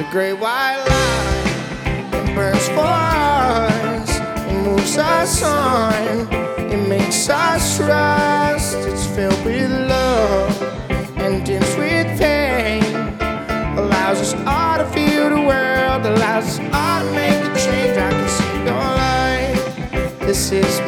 great white line, it burns for us, it moves us on, it makes us trust. It's filled with love and ends with pain, allows us all to feel the world, allows us all to make a change. I can see your light, this is